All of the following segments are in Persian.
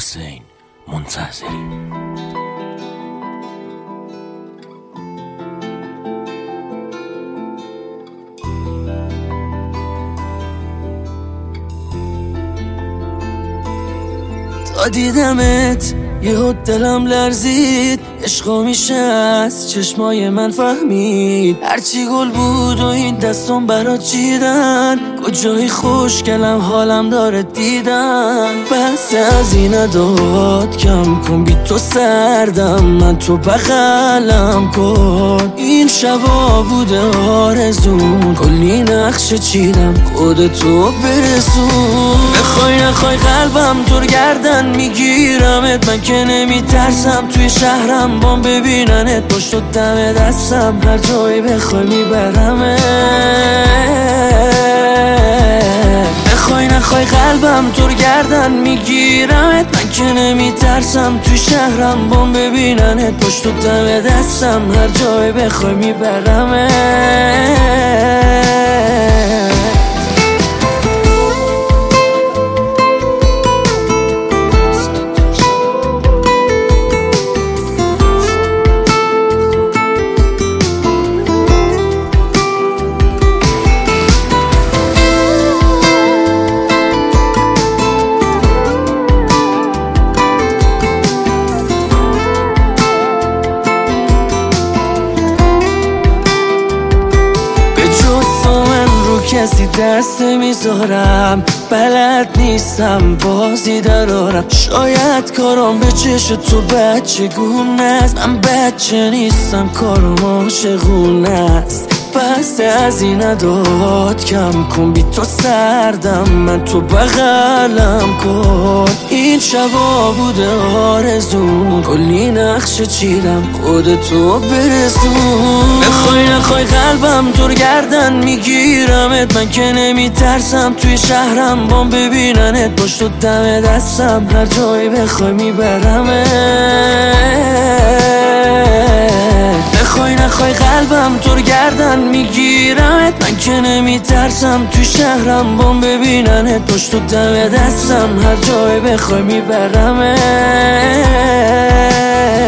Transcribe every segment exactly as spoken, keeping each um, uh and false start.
حسین منتظری. تا دیدمت یهو دلم لرزید، عشقا میشه از چشمای من فهمید. هرچی گل بود و این دستم برات چیدن، کجایی خوشگلم حالم داره دیدن. بس از این اداد کم کن، بی تو سردم، من تو بغلم کن. این شبا بوده آرزون، کلی نقشه چیدم خودتو برسون. بخوای نخوای قلبم دور گردن میگیرمت، من که نمیترسم توی شهرم بام ببیننت. پشت و دم دستم هر جایی بخوای میبرمت. بخوای نخوای قلبم دور گردن میگیرمت، من که نمیترسم توی شهرم بام ببیننت. پشت و دم دستم هر جایی بخوای میبرمت. کسی دست میذارم، بلد نیستم بازی درارم. شاید کارم به چش تو بچه گونه است، من بچه نیستم کارم عاشقونه است. پس از این اداد کم کن، بی تو سردم، من تو بغلم کن. این شبا بوده آرزون، کلی نقشه چیدم خودتو برسون. بخوای نخوای قلبم دور گردن میگیرمت، من که نمیترسم توی شهرم بام ببیننت. پشت و دم دستم هر جایی بخوای میبرمت. بخوای نخوای قلبم دور گردن میگیرمت، من که نمیترسم توی شهرم بام ببیننت. پشت و دم دستم هر جایی بخوای میبرمت.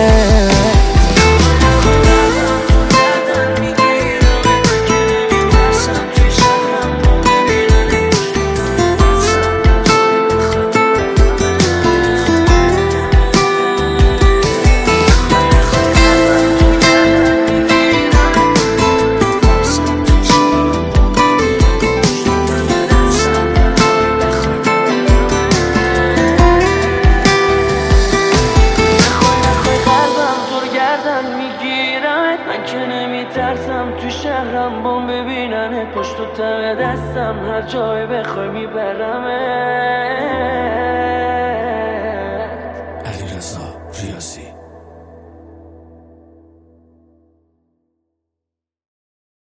من که نمیترسم تو شهرم بام ببیننت. پشت و دم دستم هر جای بخوای میبرمت. علیرضا ریاضی.